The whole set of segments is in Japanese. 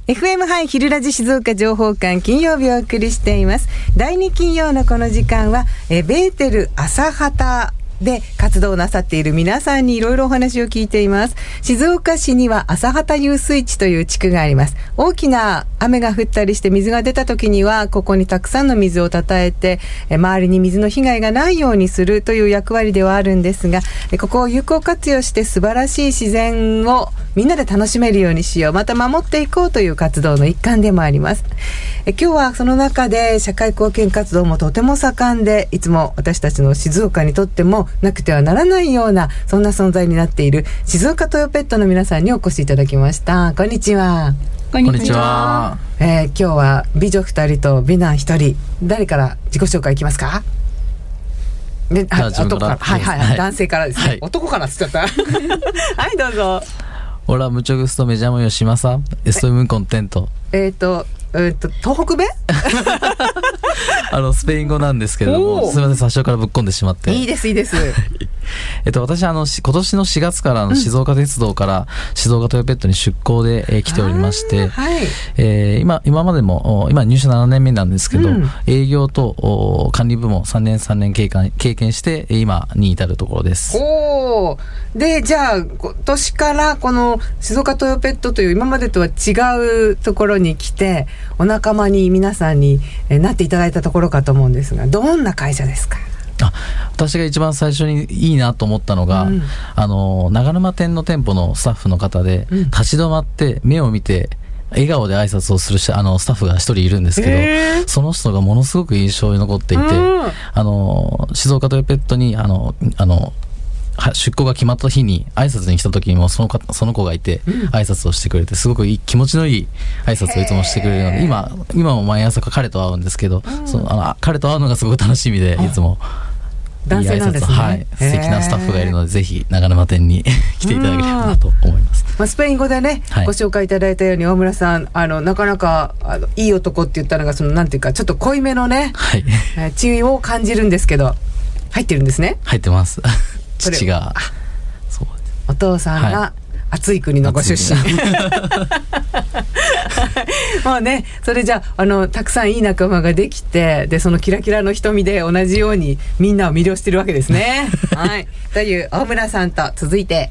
FM ハイ昼ラジ静岡情報館、金曜日をお送りしています。第2金曜のこの時間はベーテル朝畑で活動なさっている皆さんにいろいろお話を聞いています。静岡市には朝畑遊水地という地区があります。大きな雨が降ったりして水が出た時にはここにたくさんの水をたたえて周りに水の被害がないようにするという役割ではあるんですが、ここを有効活用して素晴らしい自然をみんなで楽しめるようにしよう、また守っていこうという活動の一環でもあります。今日はその中で社会貢献活動もとても盛んで、いつも私たちの静岡にとってもなくてはならないようなそんな存在になっている静岡トヨペットの皆さんにお越しいただきました。こんにちは。 こんにちは。 今日は美女2人と美男1人、誰から自己紹介いきますか？で、男から、男性からですね。男からっつっちゃったはい、どうぞ。 Hola, mucho gusto, me llamo Yoshimasa. Estoy muy contento. 東北弁スペイン語なんですけれども、すみません、最初からぶっ込んでしまって。 いいですいいです私今年の4月から静岡鉄道から静岡トヨペットに出向で、来ておりまして、はい、今までも今入社7年目なんですけど、営業と管理部門3年経験して今に至るところです。 おで、じゃあ今年からこの静岡トヨペットという今までとは違うところに来てお仲間に皆さんになっていただいたところかと思うんですが、どんな会社ですか？ 私が一番最初にいいなと思ったのが、長沼店の店舗のスタッフの方で、立ち止まって目を見て笑顔で挨拶をするスタッフが一人いるんですけど、その人がものすごく印象に残っていて、静岡トヨペットに出向が決まった日に挨拶に来た時にもその子がいて挨拶をしてくれて、すごく気持ちのいい挨拶をいつもしてくれるので、今も毎朝彼と会うんですけど、彼と会うのがすごく楽しみで、いつも男性なんですね。 はい、素敵なスタッフがいるので、ぜひ長沼店に来ていただければなと思います。 スペイン語でね、ご紹介いただいたように大村さんなかなかいい男って言ったのがなんていうかちょっと濃いめのね、血を感じるんですけど、入ってるんですね。 入ってます父がそうお父さんが暑い国のご出身もうね、それじゃたくさんいい仲間ができて、でそのキラキラの瞳で同じようにみんなを魅了してるわけですねはい、という大村さんと続いて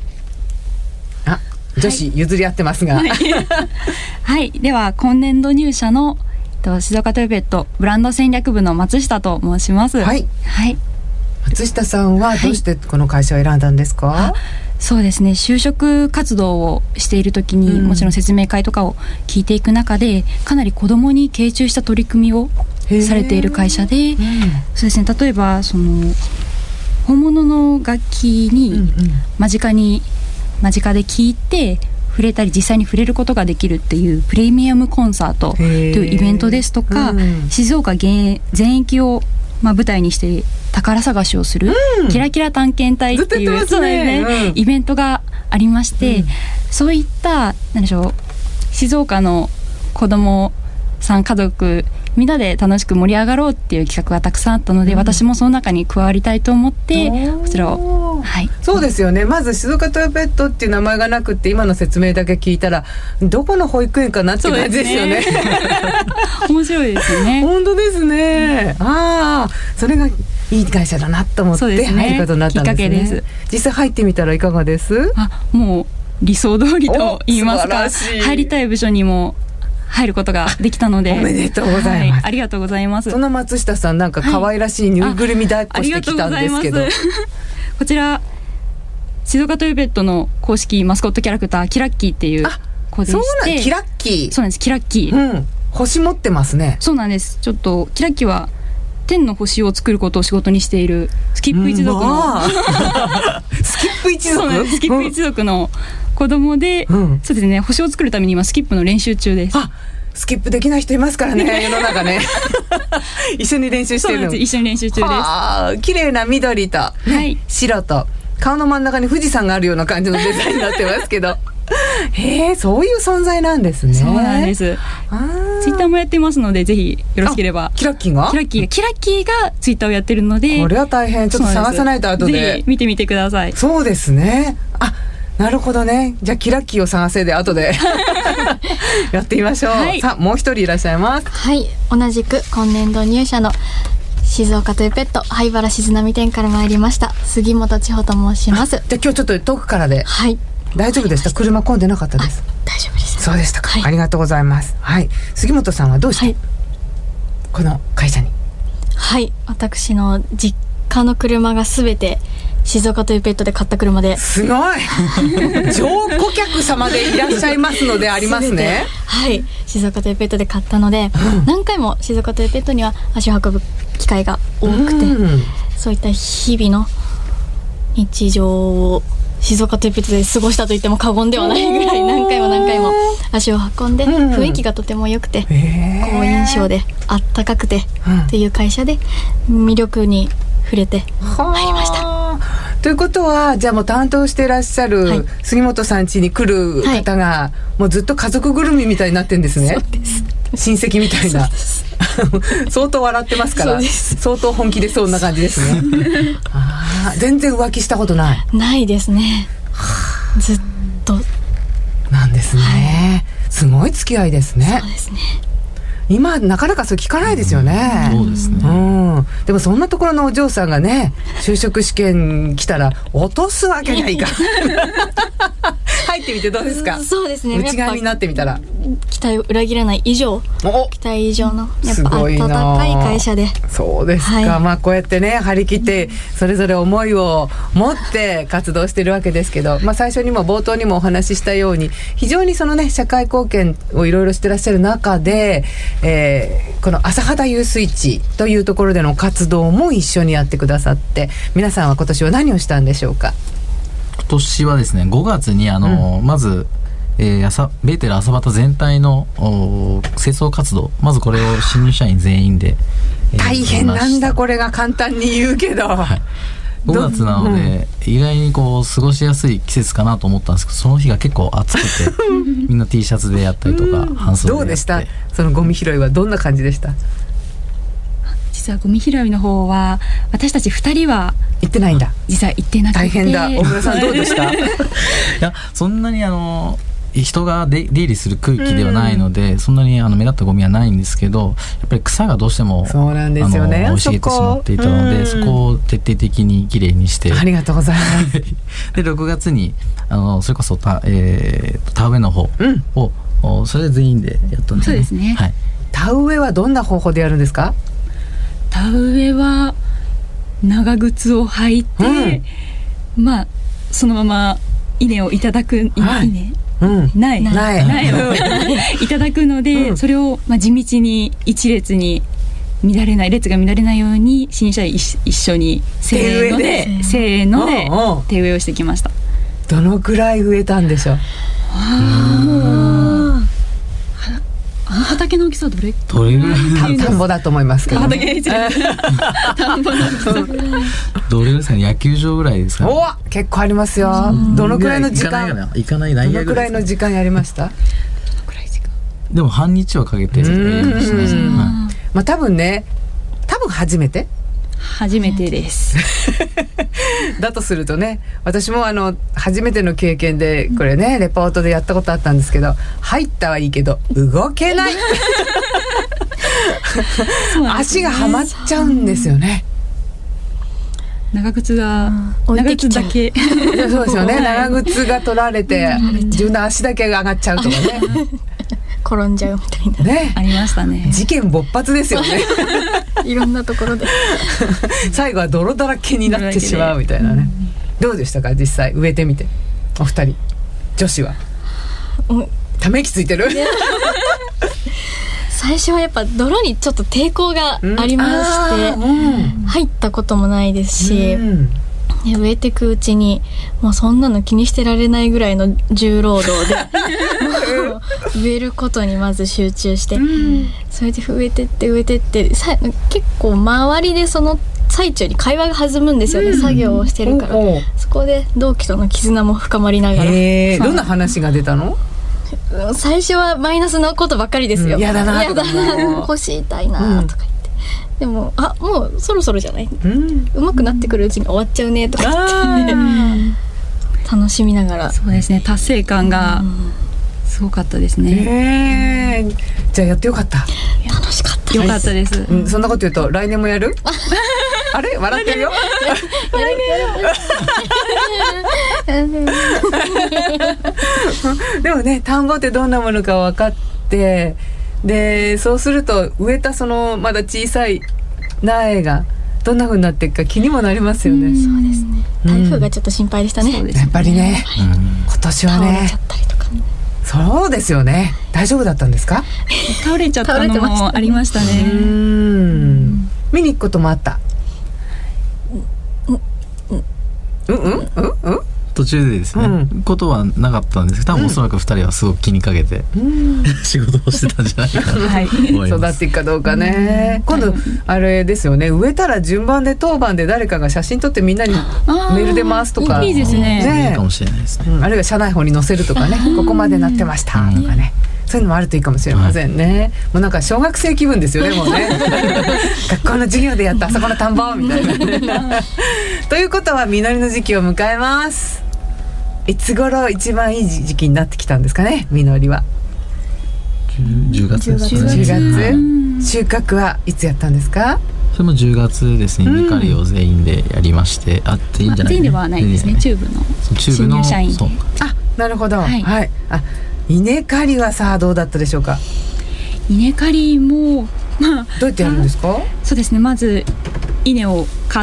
女子譲り合ってますがはい、では今年度入社の静岡トヨペットブランド戦略部の松下と申します。はい、 松下さんはどうしてこの会社を選んだんですか？ そうですね、就職活動をしている時に、もちろん説明会とかを聞いていく中で、かなり子どもに傾注した取り組みをされている会社で、そうですね、例えば本物の楽器に間近で聴いて触れたり実際に触れることができるっていうプレミアムコンサートというイベントですとか、静岡全域を舞台にして宝探しをする、キラキラ探検隊っていう、イベントがありまして、そういった何でしょう、静岡の子どもさん家族みんなで楽しく盛り上がろうっていう企画がたくさんあったので、私もその中に加わりたいと思ってこちらを、 そうですよね。まず静岡トヨペットっていう名前がなくって、今の説明だけ聞いたらどこの保育園かなっていう感じですよね。 面白いですよね。 本当ですね。それがいい会社だなと思って入ることになったんですね。きっかけです。実際入ってみたらいかがです？ もう理想通りと言いますか、入りたい部署にも入ることができたので、 おめでとうございます。 ありがとうございます。 その松下さん、なんか可愛らしいぬいぐるみ抱っこしてきたんですけど、 こちら静岡トヨペットの公式マスコットキャラクターキラッキーっていう子でして、 そうなんキラッキー。 そうなんです、キラッキー、 星持ってますね。 そうなんです。ちょっとキラッキーは天の星を作ることを仕事にしているスキップ一族の、 スキップ一族？ そうなんです、スキップ一族の子供で、そうですね、星を作るために今スキップの練習中です。 スキップできない人いますからね世の中ね一緒に練習してるの。 一緒に練習中です。 綺麗な緑と、白と顔の真ん中に富士山があるような感じのデザインになってますけどそういう存在なんですね。 そうなんです。ツイッターもやってますので、ぜひよろしければ。 キラッキーがツイッターをやってるので、 これは大変。ちょっと探さないと後でぜひ見てみてください。 そうですね。 なるほどね。じゃあキラッキーを探せで後でやってみましょう、はい、さあもう一人いらっしゃいます。 はい、同じく今年度入社の静岡トイペット灰原静波店から参りました杉本千穂と申します。 じゃあ今日ちょっと遠くからで、 はい、 大丈夫でした？車混んでなかったです？ 大丈夫です。 そうでしたか、 はい、 ありがとうございます。はい、杉本さんはどうして、はい、この会社に？ はい、私の実家の車がすべて静岡トイペットで買った車で。 すごい上顧客様でいらっしゃいますのでありますね。 はい、静岡トイペットで買ったので、何回も静岡トイペットには足を運ぶ機会が多くて、そういった日々の日常を静岡トイペットで過ごしたと言っても過言ではないぐらい何回も足を運んで、雰囲気がとても良くて、好印象であったかくてっていう会社で魅力に触れて入りました。 ということはじゃあもう担当していらっしゃる杉本さん家に来る方がもうずっと家族ぐるみみたいになってるんですね。 そうです。 親戚みたいな相当笑ってますから相当本気でそんな感じですね全然浮気したことないですね。ずっとなんですね、はい、すごい付き合いですね。 そうですね。 今なかなかそう聞かないですよね、 そうですね、 でもそんなところのお嬢さんがね就職試験来たら落とすわけにはいか入ってみてどうですか？ そうですね、 内側になってみたら期待を裏切らない以上期待以上のやっぱ温かい会社で。 そうですか、はい、まあこうやってね張り切ってそれぞれ思いを持って活動してるわけですけど、まあ、最初にも冒頭にもお話ししたように非常にそのね社会貢献をいろいろしてらっしゃる中で、この朝肌遊水地というところでの活動も一緒にやってくださって、皆さんは今年は何をしたんでしょうか？ 今年はですね5月にまずベーテル朝畑全体の清掃活動、まずこれを新入社員全員で、 大変なんだこれが簡単に言うけど、はい、 5月なので、意外にこう過ごしやすい季節かなと思ったんですけど、その日が結構暑くてみんな T シャツでやったりとか半袖でやって。 どうでした？そのゴミ拾いはどんな感じでした？ 実はゴミ拾いの方は私たち2人は行ってないんだ。 実は行ってなくて。 大変だ。大村さんどうでした？ いやそんなに人が出入りする空気ではないので、そんなに目立ったゴミはないんですけど、やっぱり草がどうしてもそうなんですよね、 生い茂ってしまっていたので、そこを徹底的にきれいにして。 ありがとうございますで6月にそれこそ田植えの方を、それで全員でやったんですね。 そうですね、 はい、 田植えはどんな方法でやるんですか？ 田植えは長靴を履いて、まあそのまま稲をいただく、苗をいただくので、それを地道に一列に列が乱れないように新社員一緒にせーので手植えをしてきました。 どのくらい植えたんでしょう？ 畑の大きさはどれぐらい？ 田んぼだと思いますけど、ね、 田んぼの大きさどれぐらいですかね？野球場ぐらいですかね。 お、結構ありますよ。どのくらいの時間？どのくらいの時間やりました？ でも半日はかけてやりましたね。 まあ多分初めてですだとするとね、私も初めての経験でこれね、レポートでやったことあったんですけど、入ったはいいけど動けない足がはまっちゃうんですよね。 長靴だけそうですよね、長靴が取られて自分の足だけが上がっちゃうとかね転んじゃうみたいな、 ありましたね。 事件勃発ですよねいろんなところで最後は泥だらけになってしまうみたいなね。どうでしたか実際植えてみて？お二人女子はため息ついてる最初はやっぱ泥にちょっと抵抗がありまして、入ったこともないですし、植えていくうちにもうそんなの気にしてられないぐらいの重労働で植えることにまず集中して、それで植えてって結構周りでその最中に会話が弾むんですよね、作業をしてるから。そこで同期との絆も深まりながら、 どんな話が出たの？ 最初はマイナスのことばっかりですよ。 やだなとか欲しいたいなとか言って、でももうそろそろじゃない、うまくなってくるうちに終わっちゃうねとか言って楽しみながら。 そうですね、達成感がすごかったですね。 じゃあやってよかった。 楽しかった。 よかったです。 そんなこと言うと来年もやる？あれ笑ってるよ。でもね、田んぼってどんなものか分かって、でそうすると植えたそのまだ小さい苗がどんな風になっていくか気にもなりますよね。 そうですね。台風がちょっと心配でしたね。 やっぱりね、今年はね。 倒れちゃったりとか。 そうですよね。大丈夫だったんですか？ 倒れちゃったのもありましたね。 見に行くこともあった。 途中でですね、ことはなかったんですけど、多分おそらく2人はすごく気にかけて、仕事をしてたんじゃないかなと思います。 育っていくかどうかね。今度あれですよね、植えたら順番で当番で誰かが写真撮ってみんなにメールで回すとか。 いいですね。 いいかもしれないですね。 あるいは社内法に載せるとかね、ここまでなってましたとかね、そういうのもあるといいかもしれませんね。もうなんか小学生気分ですよね、もうね。学校の授業でやったあそこの田んぼみたいな。ということは実りの時期を迎えます。いつ頃一番いい時期になってきたんですかね、実りは。 10月ですね。 10月。収穫はいつやったんですか？ それも10月ですね。稲刈りを全員でやりまして、全員じゃない。 全員ではないですね。チューブの新入社員で。 なるほど。はい。稲刈りはさあどうだったでしょうか？ 稲刈りもどうやってやるんですか？ そうですね。まず稲を刈って、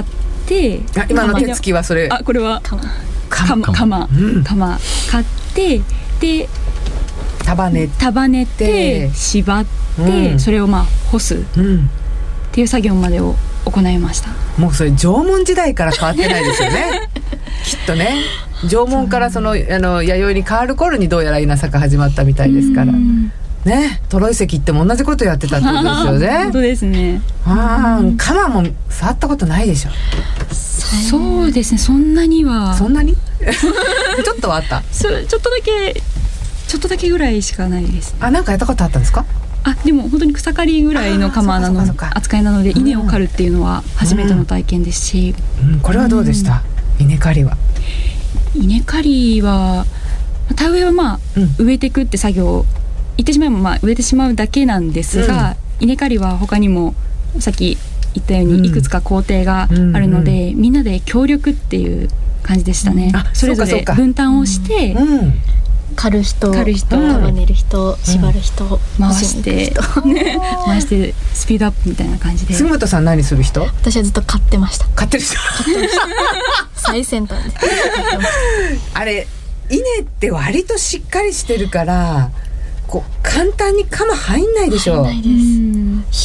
今の手つきはそれ。 これは鎌買ってで束ねて縛ってそれを干すっていう作業までを行いました。 もうそれ縄文時代から変わってないですよね。きっとね、縄文からその弥生に変わる頃にどうやら稲作が始まったみたいですからね。トロイ石っても同じことやってたってことですよね。 本当ですね。 鎌も触ったことないでしょ？ そうですね。そんなにちょっとはあった。 ちょっとだけぐらいしかないです。 なんかやったことあったんですか？ でも本当に草刈りぐらいの鎌なの扱いなので、稲を刈るっていうのは初めての体験ですし、 これはどうでした？稲刈りは。 稲刈りは田植えは植えていくって作業、言ってしまえば植えてしまうだけなんですが、稲刈りは他にもさっき言ったようにいくつか工程があるので、みんなで協力っていう感じでしたね。それぞれ分担をして、 刈る人、束ねる人、縛る人、 回してスピードアップみたいな感じで。 杉本さん何する人？ 私はずっと刈ってました。 刈ってる人。 最先端で。 あれ稲って割としっかりしてるから簡単に鎌入んないでしょ。 入んないです。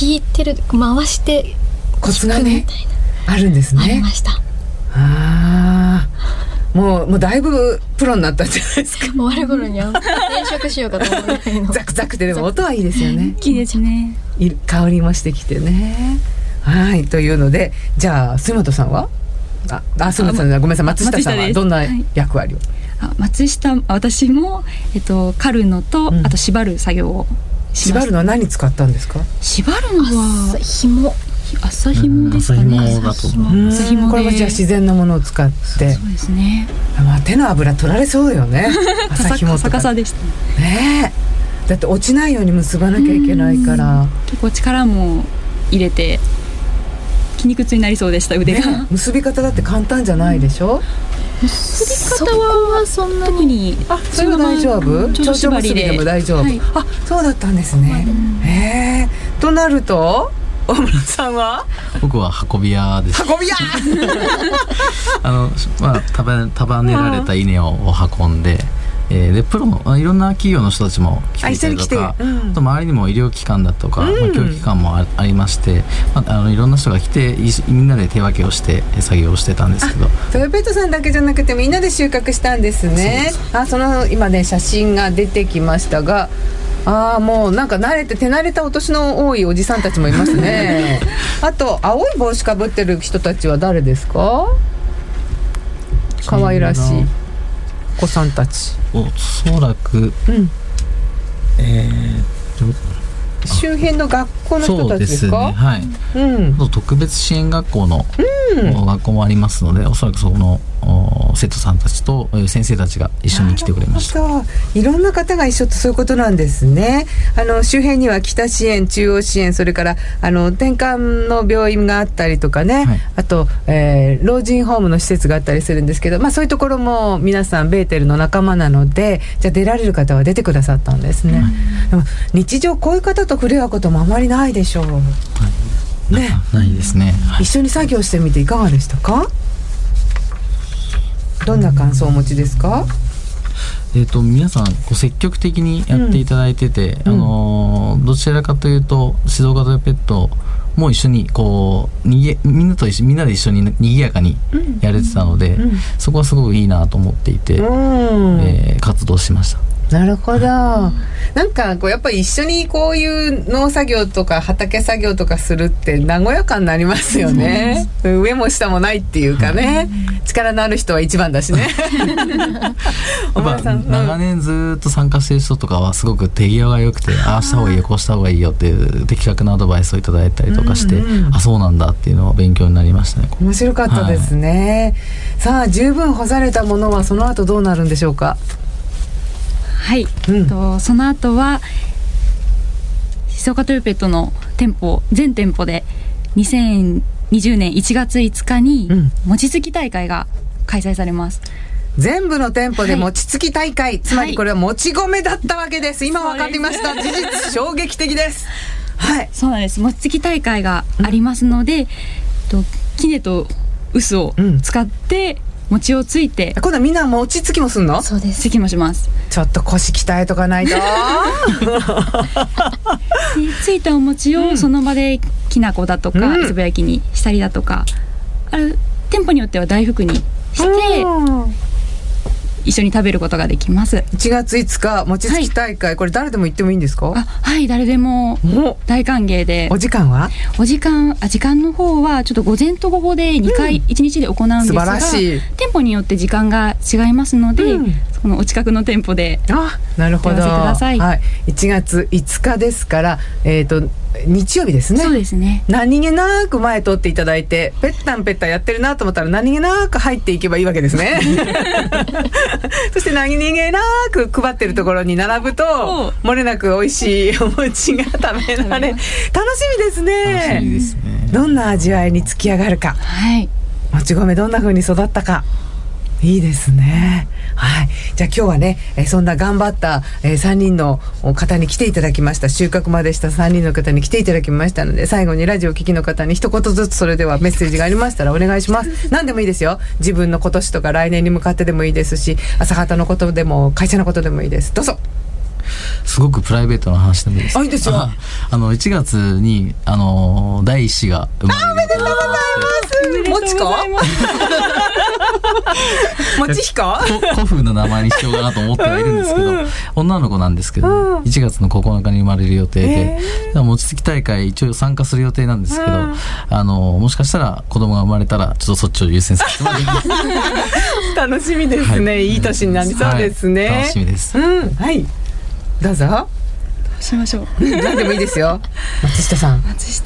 引いてる回してコツがねあるんですね。 ありました。 もうだいぶプロになったんじゃないですか。 終わる頃には転職しようかと思うぐらいの。 ザクザクででも音はいいですよね。 いいですね。 香りもしてきてね。というので、じゃあ杉本さんは杉本さんごめんなさい、松下さんはどんな役割を？ 私も刈るのとあと縛る作業をしました。 縛るのは何使ったんですか？ 縛るのは麻紐ですかね。 朝紐これはじゃあ自然なものを使って。そうですね。 手の油取られそうよね。朝紐とか逆さでしたね。だって落ちないように結ばなきゃいけないから、 結構力も入れて筋肉痛になりそうでした。腕が、 結び方だって簡単じゃないでしょ？ 結び方はそんなにそれは大丈夫？ ちょうど縛りでも大丈夫。そうだったんですね。となると大村さんは？ 僕は運び屋です。 運び屋束ねられた稲を運んで、でプロのいろんな企業の人たちも来ていたりとか、あと周りにも医療機関だとか、教育機関もありまして、いろんな人が来てみんなで手分けをして作業をしてたんですけど、 トヨペットさんだけじゃなくてみんなで収穫したんですね。その今ね写真が出てきましたが、もうなんか手慣れたお年の多いおじさんたちもいますね。あと青い帽子かぶってる人たちは誰ですか？可愛らしいお子さんたち。 おそらく、 周辺の学校の人たちですか？ そうですね、はい、特別支援学校の、学校もありますので、おそらくそこの生徒さんたちと先生たちが一緒に来てくれました。 いろんな方が一緒とそういうことなんですね。周辺には北支援、中央支援、それから転換の病院があったりとかね、はい、あと、老人ホームの施設があったりするんですけど、そういうところも皆さんベーテルの仲間なので、じゃあ出られる方は出てくださったんですね。でも日常こういう方と触れ合うこともあまりないでしょう、はいね、 ないですね、はい、 一緒に作業してみていかがでしたか？どんな感想をお持ちですか？ 皆さん積極的にやっていただいてて、どちらかというと静岡トヨペットも一緒にみんなで一緒に賑やかにやれてたので、そこはすごくいいなと思っていて、活動しました。 なるほど。なんかやっぱり一緒にこういう農作業とか畑作業とかするって和やかになりますよね。上も下もないっていうかね、力のある人は一番だしね。 おばあさん、長年ずっと参加してる人とかはすごく手際が良くて、ああした方がいいよこうした方がいいよっていう的確なアドバイスをいただいたりとかして、あ、そうなんだっていうのは勉強になりましたね。 面白かったですね、はい、さあ十分干されたものはその後どうなるんでしょうか？ はい、その後は静岡トヨペットの全店舗で2020年1月5日に餅つき大会が開催されます。 全部の店舗で餅つき大会、つまりこれはもち米だったわけです。今分かりました。事実衝撃的です。はい、 そうなんです。餅つき大会がありますので、杵と臼を使って餅をついて、 今度はみんな餅つきもすんの？ そうです。つきもします。 ちょっと腰鍛えとかないと。 ついたお餅をその場できな粉だとかつぶ焼きにしたりだとか、店舗によっては大福にして一緒に食べることができます。 1月5日餅つき大会、これ誰でも行ってもいいんですか？ はい、誰でも大歓迎で。 お時間は？ 時間の方はちょっと午前と午後で2回1日で行うんですが、店舗によって時間が違いますので、そのお近くの店舗でなるほど、 はい、 1月5日ですから、日曜日ですね。 そうですね。 何気なく前通っていただいて、ペッタンペッタンやってるなと思ったら何気なく入っていけばいいわけですね。そして何気なく配ってるところに並ぶと漏れなく美味しいお餅が食べられ、楽しみですね。 楽しみですね。 どんな味わいにつき上がるか、 はい、 もち米どんな風に育ったか、いいですね。はい、じゃあ今日はね、そんな頑張った、3人の方に来ていただきました。収穫までした3人の方に来ていただきましたので、最後にラジオ聴きの方に一言ずつ、それではメッセージがありましたらお願いします。何でもいいですよ。自分の今年とか来年に向かってでもいいですし、朝方のことでも会社のことでもいいです。どうぞ。 すごくプライベートな話でもいいですか？ いいですよ。 1月に第一子が生まれる。 おめでとうございます。もちこ？もちひこ？ 古風な名前にしようかなと思ってはいるんですけど、女の子なんですけど、1月の9日に生まれる予定で、餅つき大会一応参加する予定なんですけど、もしかしたら子供が生まれたらちょっとそっちを優先させてもらいます。 楽しみですね。いい年になりそうですね。 楽しみです。 はい。どうぞ。どうしましょう。 何でもいいですよ。松下さん。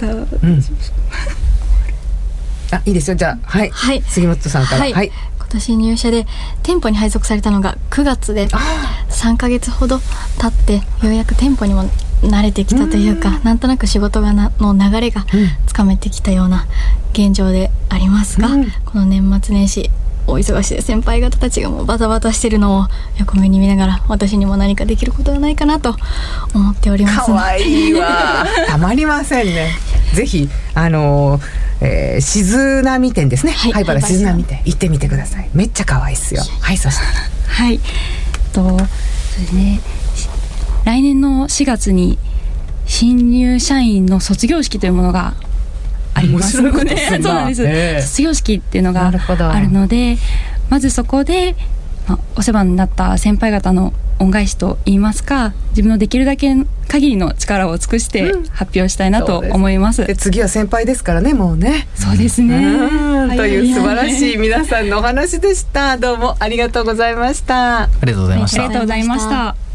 いいですよ。じゃあ、はい。杉本さんから。 今年入社で店舗に配属されたのが9月で、3ヶ月ほど経ってようやく店舗にも慣れてきたというか、なんとなく仕事の流れがつかめてきたような現状でありますが、この年末年始お忙しい先輩方たちがもうバタバタしてるのを横目に見ながら、私にも何かできることはないかなと思っております。 かわいいわ。たまりませんね。ぜひ静波店ですね。灰原静波店行ってみてください。めっちゃ可愛いっすよ。はい、そしてそうですね。来年の4月に新入社員の卒業式というものがありますので、そうなんです。卒業式っていうのがあるので、まずそこで、お世話になった先輩方の恩返しといいますか、自分のできるだけ限りの力を尽くして発表したいなと思います。 で次は先輩ですからね、もうね。 そうですね。 という素晴らしい皆さんのお話でした。どうもありがとうございました。 ありがとうございました。 ありがとうございました。